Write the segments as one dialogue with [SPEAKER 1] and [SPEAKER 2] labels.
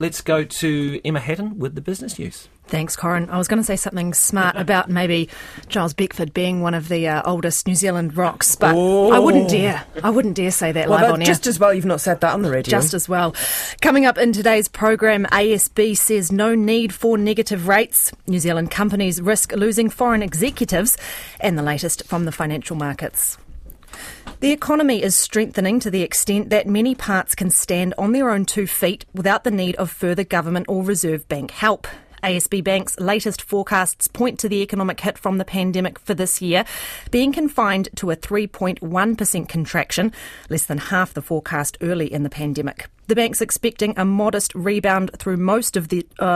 [SPEAKER 1] let's go to Emma Hatton with the business news.
[SPEAKER 2] Thanks, Corin. I was going to say something smart about maybe Giles Beckford being one of the oldest New Zealand rocks, but I wouldn't dare say that live on air.
[SPEAKER 3] Just as well you've not said that on the radio.
[SPEAKER 2] Just as well. Coming up in today's program, ASB says no need for negative rates. New Zealand companies risk losing foreign executives, and the latest from the financial markets. The economy is strengthening to the extent that many parts can stand on their own 2 feet without the need of further government or Reserve Bank help. ASB Bank's latest forecasts point to the economic hit from the pandemic for this year being confined to a 3.1% contraction, less than half the forecast early in the pandemic. The bank's expecting a modest rebound through most of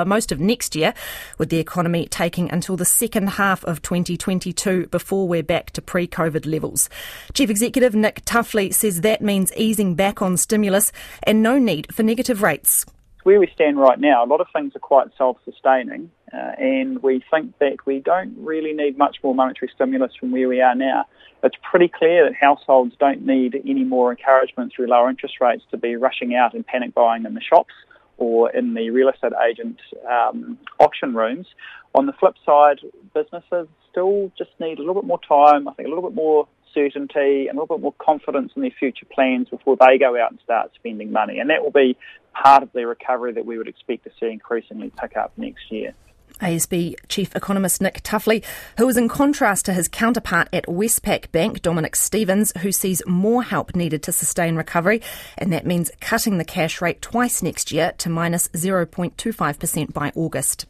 [SPEAKER 2] next year, with the economy taking until the second half of 2022 before we're back to pre-COVID levels. Chief Executive Nick Tuffley says that means easing back on stimulus and no need for negative rates.
[SPEAKER 4] Where we stand right now, a lot of things are quite self-sustaining, and we think that we don't really need much more monetary stimulus from where we are now. It's pretty clear that households don't need any more encouragement through lower interest rates to be rushing out and panic buying in the shops or in the real estate agent auction rooms. On the flip side, businesses still just need a little bit more time, I think a little bit more certainty and a little bit more confidence in their future plans before they go out and start spending money. And that will be part of the recovery that we would expect to see increasingly pick up next year.
[SPEAKER 2] ASB Chief Economist Nick Tuffley, who is in contrast to his counterpart at Westpac Bank, Dominic Stevens, who sees more help needed to sustain recovery, and that means cutting the cash rate twice next year to minus 0.25% by August.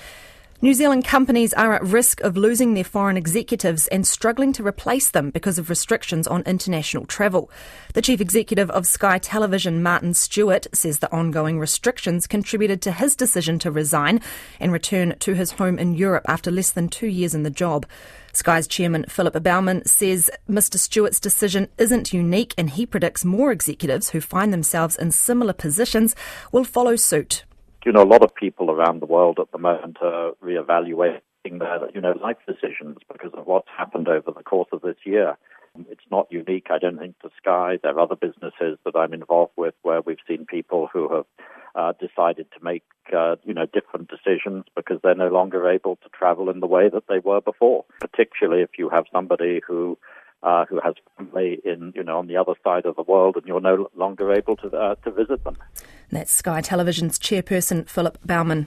[SPEAKER 2] New Zealand companies are at risk of losing their foreign executives and struggling to replace them because of restrictions on international travel. The chief executive of Sky Television, Martin Stewart, says the ongoing restrictions contributed to his decision to resign and return to his home in Europe after less than 2 years in the job. Sky's chairman, Philip Baumann, says Mr Stewart's decision isn't unique, and he predicts more executives who find themselves in similar positions will follow suit.
[SPEAKER 5] A lot of people around the world at the moment are reevaluating their, life decisions because of what's happened over the course of this year. It's not unique, I don't think, to Sky. There are other businesses that I'm involved with where we've seen people who have decided to make, different decisions because they're no longer able to travel in the way that they were before, particularly if you have somebody who has family on the other side of the world and you're no longer able to visit them.
[SPEAKER 2] That's Sky Television's chairperson, Philip Baumann.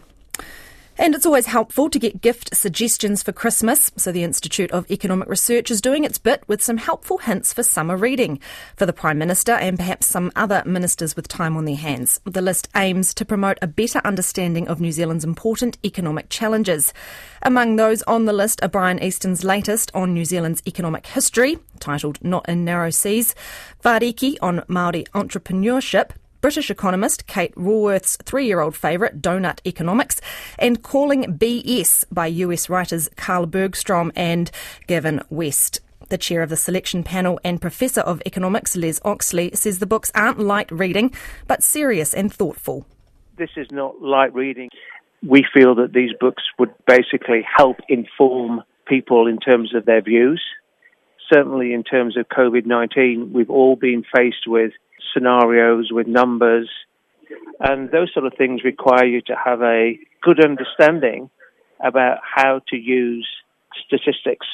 [SPEAKER 2] And it's always helpful to get gift suggestions for Christmas, so the Institute of Economic Research is doing its bit with some helpful hints for summer reading for the Prime Minister and perhaps some other ministers with time on their hands. The list aims to promote a better understanding of New Zealand's important economic challenges. Among those on the list are Brian Easton's latest on New Zealand's economic history, titled Not in Narrow Seas, Whāriki on Māori entrepreneurship, British economist Kate Raworth's 3-year-old favourite, Donut Economics, and Calling BS by US writers Carl Bergstrom and Gavin West. The chair of the selection panel and professor of economics, Les Oxley, says the books aren't light reading, but serious and thoughtful.
[SPEAKER 6] This is not light reading. We feel that these books would basically help inform people in terms of their views. Certainly in terms of COVID-19, we've all been faced with scenarios, with numbers, and those sort of things require you to have a good understanding about how to use statistics.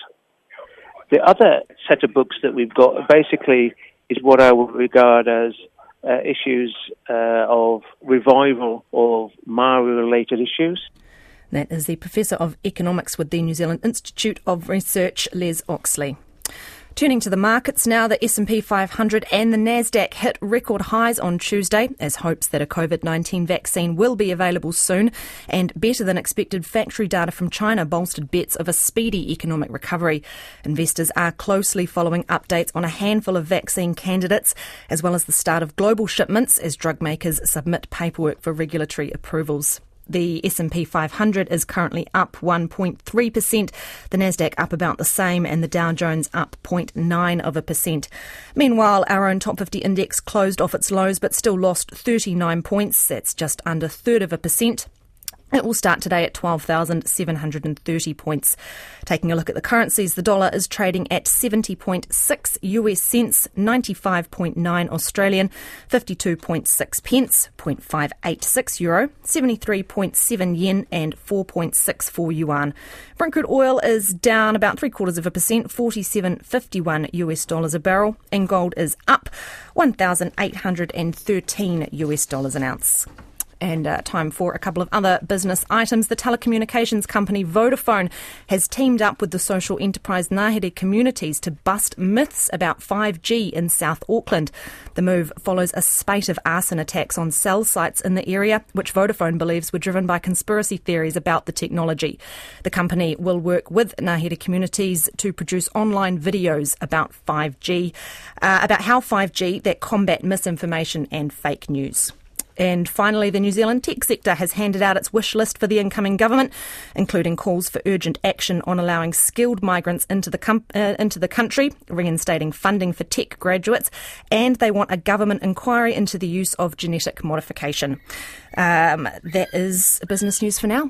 [SPEAKER 6] The other set of books that we've got basically is what I would regard as issues of revival of Maori-related issues.
[SPEAKER 2] That is the Professor of Economics with the New Zealand Institute of Research, Les Oxley. Turning to the markets now, the S&P 500 and the Nasdaq hit record highs on Tuesday as hopes that a COVID-19 vaccine will be available soon and better than expected factory data from China bolstered bets of a speedy economic recovery. Investors are closely following updates on a handful of vaccine candidates as well as the start of global shipments as drug makers submit paperwork for regulatory approvals. The S&P 500 is currently up 1.3%, the Nasdaq up about the same, and the Dow Jones up 0.9%. Meanwhile, our own top 50 index closed off its lows but still lost 39 points. That's just under 1/3%. It will start today at 12,730 points. Taking a look at the currencies, the dollar is trading at 70.6 US cents, 95.9 Australian, 52.6 pence, 0.586 euro, 73.7 yen and 4.64 yuan. Brent crude oil is down about 0.75%, 47.51 US dollars a barrel, and gold is up 1,813 US dollars an ounce. And time for a couple of other business items. The telecommunications company Vodafone has teamed up with the social enterprise Ngāhere Communities to bust myths about 5G in South Auckland. The move follows a spate of arson attacks on cell sites in the area, which Vodafone believes were driven by conspiracy theories about the technology. The company will work with Ngāhere Communities to produce online videos about 5G, about how 5G that combat misinformation and fake news. And finally, the New Zealand tech sector has handed out its wish list for the incoming government, including calls for urgent action on allowing skilled migrants into the country, reinstating funding for tech graduates, and they want a government inquiry into the use of genetic modification. That is business news for now.